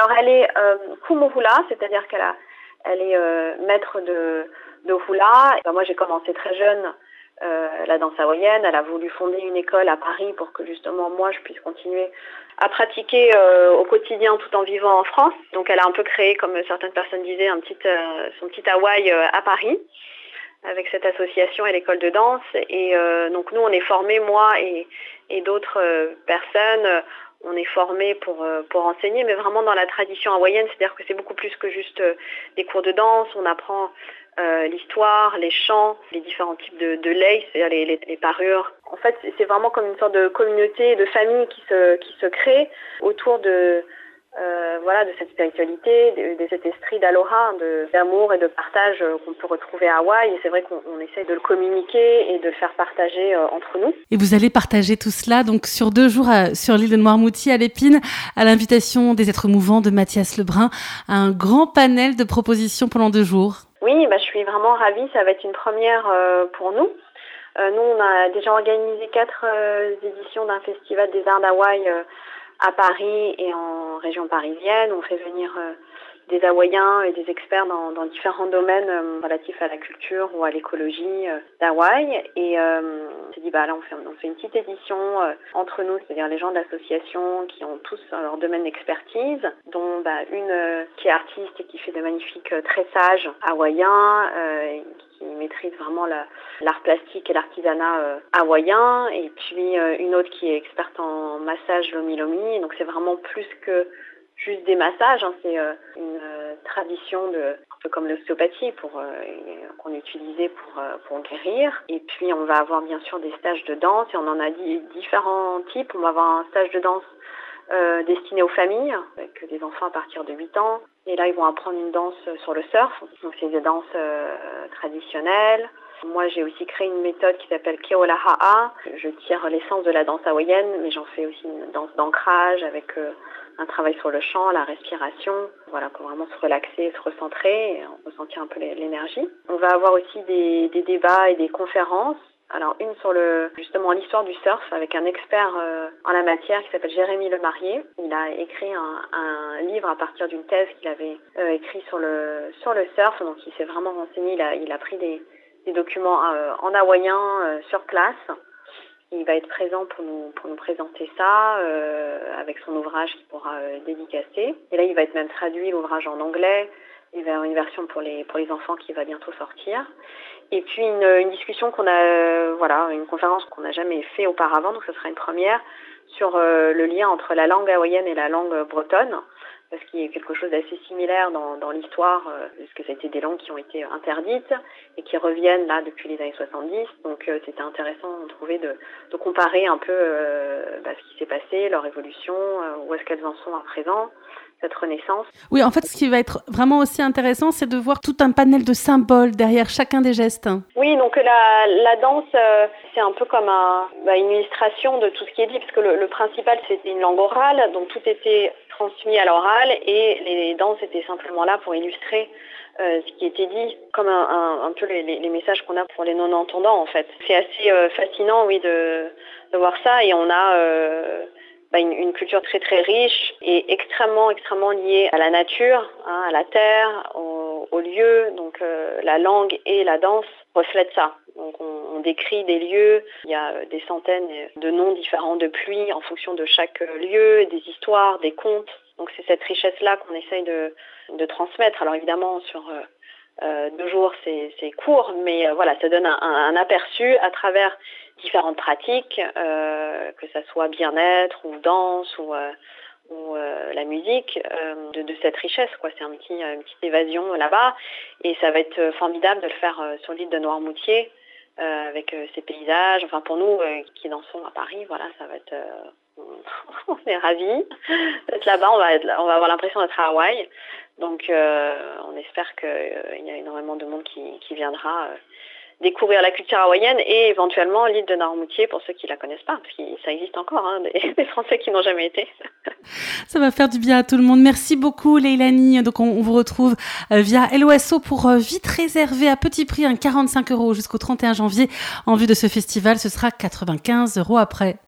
Alors elle est kumu hula, c'est-à-dire elle est maître de hula. Et moi j'ai commencé très jeune la danse hawaïenne. Elle a voulu fonder une école à Paris pour que justement moi je puisse continuer à pratiquer au quotidien tout en vivant en France. Donc elle a un peu créé, comme certaines personnes disaient, son petit Hawaï à Paris, avec cette association et l'école de danse. Et donc nous on est formés, moi et d'autres personnes, on est formés pour enseigner, mais vraiment dans la tradition hawaïenne, c'est-à-dire que c'est beaucoup plus que juste des cours de danse. On apprend l'histoire, les chants, les différents types de lei, c'est-à-dire les parures. En fait, c'est vraiment comme une sorte de communauté, de famille qui se crée autour de cette spiritualité, de cet esprit d'aloha, d'amour et de partage qu'on peut retrouver à Hawaï. Et c'est vrai qu'on essaie de le communiquer et de le faire partager entre nous. Et vous allez partager tout cela donc sur 2 jours sur l'île de Noirmoutier à l'Épine, à l'invitation des êtres mouvants de Mathias Lebrun, un grand panel de propositions pendant 2 jours. Oui, je suis vraiment ravie. Ça va être une première pour nous. Nous, on a déjà organisé 4 éditions d'un festival des arts d'Hawaï à Paris et en région parisienne. On fait venir des Hawaïens et des experts dans différents domaines relatifs à la culture ou à l'écologie d'Hawaï. Et on s'est dit, là, on fait une petite édition entre nous, c'est-à-dire les gens de l'association qui ont tous leur domaine d'expertise, dont une qui est artiste et qui fait de magnifiques tressages hawaïens, qui maîtrise vraiment l'art plastique et l'artisanat hawaïen, et puis une autre qui est experte en massage lomi-lomi. Donc c'est vraiment plus que juste des massages, c'est une tradition un peu comme l'ostéopathie qu'on utilisait pour guérir. Et puis on va avoir bien sûr des stages de danse, et on en a différents types. On va avoir un stage de danse destiné aux familles, avec des enfants à partir de 8 ans. Et là, ils vont apprendre une danse sur le surf. Donc c'est des danses traditionnelles. Moi, j'ai aussi créé une méthode qui s'appelle Keolaha'a. Je tire l'essence de la danse hawaïenne, mais j'en fais aussi une danse d'ancrage avec un travail sur le chant, la respiration, pour vraiment se relaxer, se recentrer et ressentir un peu l'énergie. On va avoir aussi des débats et des conférences. Alors une sur justement l'histoire du surf avec un expert en la matière qui s'appelle Jérémy Lemarié. Il a écrit un livre à partir d'une thèse qu'il avait écrit sur le surf. Donc il s'est vraiment renseigné, il a pris des documents en hawaïen sur place. Il va être présent pour nous présenter ça avec son ouvrage qu'il pourra dédicacer. Et là, il va être même traduit l'ouvrage en anglais. Il va y avoir une version pour les enfants qui va bientôt sortir. Et puis une discussion une conférence qu'on n'a jamais fait auparavant, donc ce sera une première, sur le lien entre la langue hawaïenne et la langue bretonne, parce qu'il y a quelque chose d'assez similaire dans l'histoire, parce que ça a été des langues qui ont été interdites et qui reviennent là depuis les années 70. Donc c'était intéressant de trouver de comparer un peu ce qui s'est passé, leur évolution, où est-ce qu'elles en sont à présent, cette renaissance. Oui, en fait, ce qui va être vraiment aussi intéressant, c'est de voir tout un panel de symboles derrière chacun des gestes. Oui, donc la danse, c'est un peu comme une illustration de tout ce qui est dit, parce que le principal, c'était une langue orale, donc tout était transmis à l'oral, et les danses étaient simplement là pour illustrer ce qui était dit, comme un peu les messages qu'on a pour les non-entendants, en fait. C'est assez fascinant, oui, de voir ça, et on a une culture très très riche et extrêmement liée à la nature, à la terre, au lieu. Donc la langue et la danse reflètent ça. Donc on décrit des lieux, il y a des centaines de noms différents de pluies en fonction de chaque lieu, des histoires, des contes. Donc c'est cette richesse-là qu'on essaye de transmettre. Alors évidemment sur 2 jours c'est court, mais ça donne un aperçu à travers différentes pratiques, que ça soit bien-être ou danse ou la musique, de cette richesse, C'est une petite évasion là-bas, et ça va être formidable de le faire sur l'île de Noirmoutier, avec ces paysages. Enfin pour nous qui dansons à Paris, ça va être on est ravis d'être là-bas. On va avoir l'impression d'être à Hawaï. Donc on espère qu'il y a énormément de monde qui viendra découvrir la culture hawaïenne et éventuellement l'île de Noirmoutier pour ceux qui la connaissent pas, parce que ça existe encore, des Français qui n'ont jamais été. Ça va faire du bien à tout le monde. Merci beaucoup Leilani. Donc on vous retrouve via LOSO pour vite réserver à petit prix, 45 € jusqu'au 31 janvier en vue de ce festival. Ce sera 95 € après.